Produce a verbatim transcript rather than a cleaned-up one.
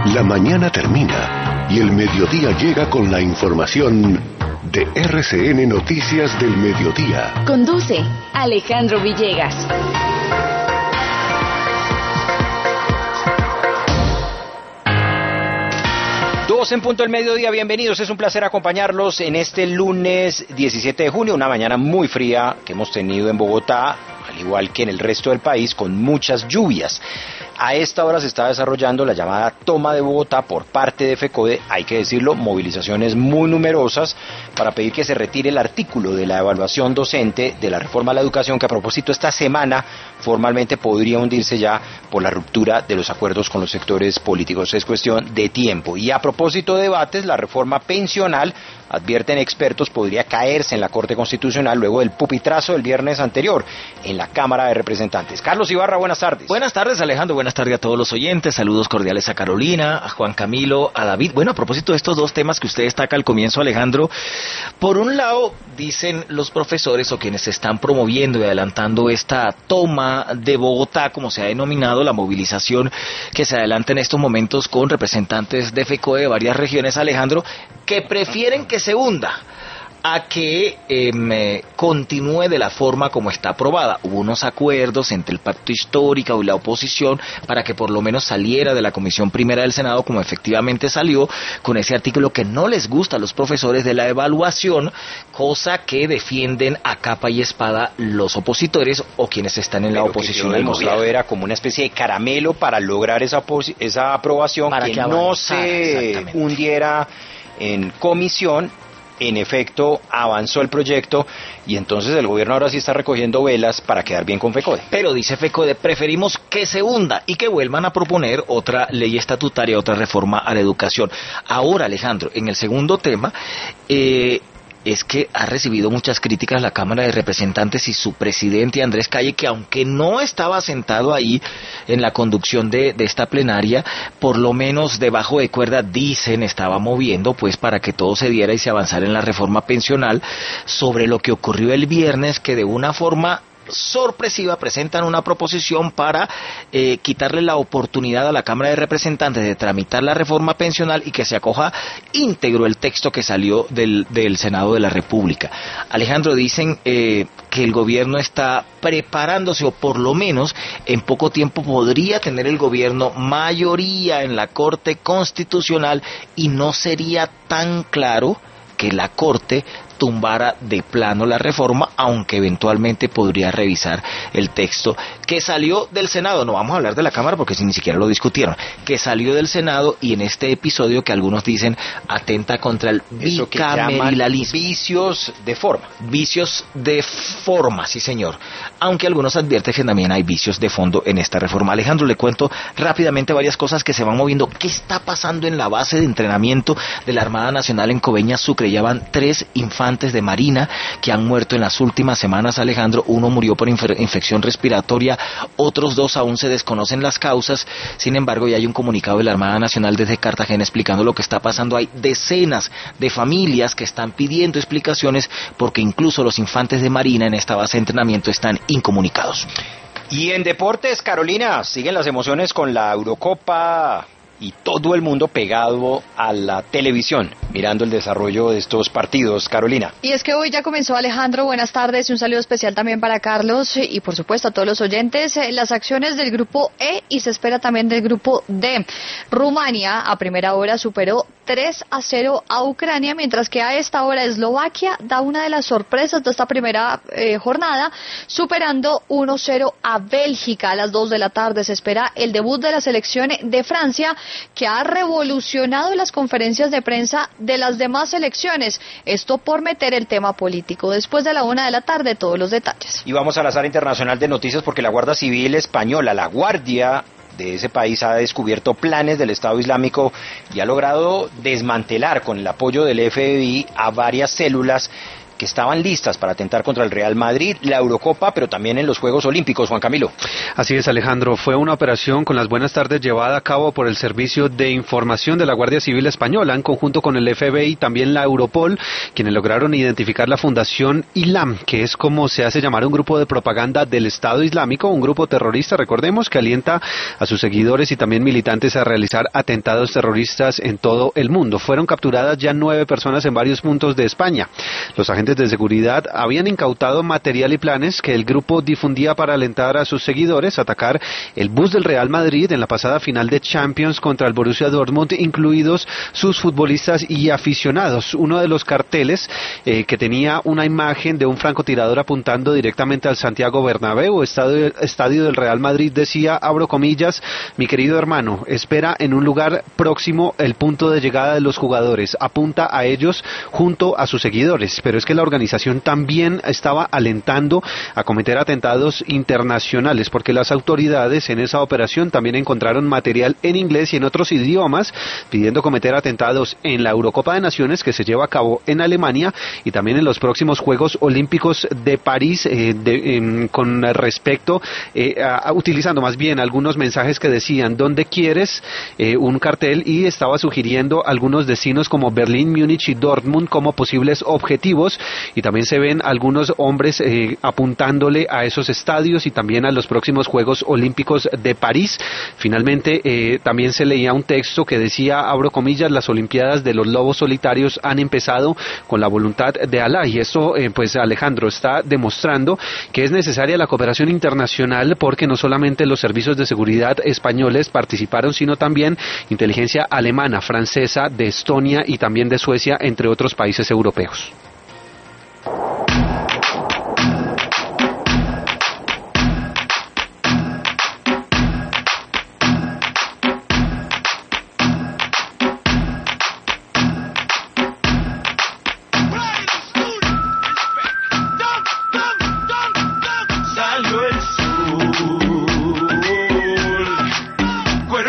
La mañana termina y el mediodía llega con la información de R C N Noticias del Mediodía. Conduce Alejandro Villegas. Dos en punto del mediodía, bienvenidos, es un placer acompañarlos en este lunes diecisiete de junio, una mañana muy fría que hemos tenido en Bogotá, al igual que en el resto del país, con muchas lluvias. A esta hora se está desarrollando la llamada toma de Bogotá por parte de FECODE, hay que decirlo, movilizaciones muy numerosas para pedir que se retire el artículo de la evaluación docente de la reforma a la educación, que a propósito esta semana formalmente podría hundirse ya por la ruptura de los acuerdos con los sectores políticos. Es cuestión de tiempo. Y a propósito de debates, la reforma pensional, advierten expertos, podría caerse en la Corte Constitucional luego del pupitrazo del viernes anterior en la Cámara de Representantes. Carlos Ibarra, buenas tardes. Buenas tardes, Alejandro, buenas tardes a todos los oyentes, saludos cordiales a Carolina, a Juan Camilo, a David. Bueno, a propósito de estos dos temas que usted destaca al comienzo, Alejandro, por un lado, dicen los profesores o quienes están promoviendo y adelantando esta toma de Bogotá, como se ha denominado, la movilización que se adelanta en estos momentos con representantes de FECODE de varias regiones, Alejandro, que prefieren que se hunda a que eh, continúe de la forma como está aprobada. Hubo unos acuerdos entre el pacto histórico y la oposición para que por lo menos saliera de la Comisión Primera del Senado, como efectivamente salió, con ese artículo que no les gusta a los profesores de la evaluación, cosa que defienden a capa y espada los opositores o quienes están en Pero la oposición al gobierno. Era como una especie de caramelo para lograr esa, esa aprobación, para que, que no se hundiera en comisión. En efecto, avanzó el proyecto y entonces el gobierno ahora sí está recogiendo velas para quedar bien con FECODE. Pero dice FECODE, preferimos que se hunda y que vuelvan a proponer otra ley estatutaria, otra reforma a la educación. Ahora, Alejandro, en el segundo tema, eh... es que ha recibido muchas críticas la Cámara de Representantes y su presidente Andrés Calle, que aunque no estaba sentado ahí en la conducción de, de esta plenaria, por lo menos debajo de cuerda, dicen, estaba moviendo pues para que todo se diera y se avanzara en la reforma pensional, sobre lo que ocurrió el viernes, que de una forma sorpresiva presentan una proposición para eh, quitarle la oportunidad a la Cámara de Representantes de tramitar la reforma pensional y que se acoja íntegro el texto que salió del, del Senado de la República. Alejandro, dicen eh, que el gobierno está preparándose, o por lo menos en poco tiempo podría tener el gobierno mayoría en la Corte Constitucional y no sería tan claro que la Corte tumbara de plano la reforma, aunque eventualmente podría revisar el texto que salió del Senado. No vamos a hablar de la Cámara porque ni siquiera lo discutieron, que salió del Senado y en este episodio que algunos dicen atenta contra el bicameralismo. Vicios de forma. Vicios de forma, sí señor. Aunque algunos advierten que también hay vicios de fondo en esta reforma. Alejandro, le cuento rápidamente varias cosas que se van moviendo. ¿Qué está pasando en la base de entrenamiento de la Armada Nacional en Coveñas, Sucre? Ya van tres infantes de Marina que han muerto en las últimas semanas, Alejandro. Uno murió por inf- infección respiratoria, otros dos aún se desconocen las causas. Sin embargo, ya hay un comunicado de la Armada Nacional desde Cartagena explicando lo que está pasando. Hay decenas de familias que están pidiendo explicaciones porque incluso los infantes de Marina en esta base de entrenamiento están incomunicados. Y en deportes, Carolina, siguen las emociones con la Eurocopa y todo el mundo pegado a la televisión, mirando el desarrollo de estos partidos. Carolina. Y es que hoy ya comenzó, Alejandro, buenas tardes y un saludo especial también para Carlos y por supuesto a todos los oyentes. Las acciones del grupo E y se espera también del grupo D. Rumania a primera hora superó tres a cero a Ucrania, mientras que a esta hora Eslovaquia da una de las sorpresas de esta primera eh, jornada, superando uno cero a Bélgica. A las dos de la tarde se espera el debut de la selección de Francia, que ha revolucionado las conferencias de prensa de las demás selecciones. Esto por meter el tema político. Después de la una de la tarde, todos los detalles. Y vamos a la sala internacional de noticias porque la Guardia Civil española, la Guardia de ese país, ha descubierto planes del Estado Islámico y ha logrado desmantelar con el apoyo del F B I a varias células que estaban listas para atentar contra el Real Madrid, la Eurocopa, pero también en los Juegos Olímpicos. Juan Camilo. Así es, Alejandro. Fue una operación con las buenas tardes llevada a cabo por el Servicio de Información de la Guardia Civil Española, en conjunto con el F B I y también la Europol, quienes lograron identificar la Fundación Islam, que es como se hace llamar un grupo de propaganda del Estado Islámico, un grupo terrorista, recordemos, que alienta a sus seguidores y también militantes a realizar atentados terroristas en todo el mundo. Fueron capturadas ya nueve personas en varios puntos de España. Los agentes de seguridad habían incautado material y planes que el grupo difundía para alentar a sus seguidores a atacar el bus del Real Madrid en la pasada final de Champions contra el Borussia Dortmund, incluidos sus futbolistas y aficionados. Uno de los carteles eh, que tenía una imagen de un francotirador apuntando directamente al Santiago Bernabéu, estadio, estadio del Real Madrid, decía, abro comillas, mi querido hermano, espera en un lugar próximo el punto de llegada de los jugadores, apunta a ellos junto a sus seguidores. Pero es que la organización también estaba alentando a cometer atentados internacionales, porque las autoridades en esa operación también encontraron material en inglés y en otros idiomas pidiendo cometer atentados en la Eurocopa de Naciones que se lleva a cabo en Alemania y también en los próximos Juegos Olímpicos de París, eh, de, eh, con respecto eh, a, a, utilizando más bien algunos mensajes que decían ¿dónde quieres? Eh, un cartel, y estaba sugiriendo algunos destinos como Berlín, Múnich y Dortmund como posibles objetivos, y también se ven algunos hombres eh, apuntándole a esos estadios y también a los próximos Juegos Olímpicos de París. Finalmente eh, también se leía un texto que decía, abro comillas, las Olimpiadas de los Lobos Solitarios han empezado con la voluntad de Alá, y esto eh, pues Alejandro está demostrando que es necesaria la cooperación internacional, porque no solamente los servicios de seguridad españoles participaron, sino también inteligencia alemana, francesa, de Estonia y también de Suecia, entre otros países europeos.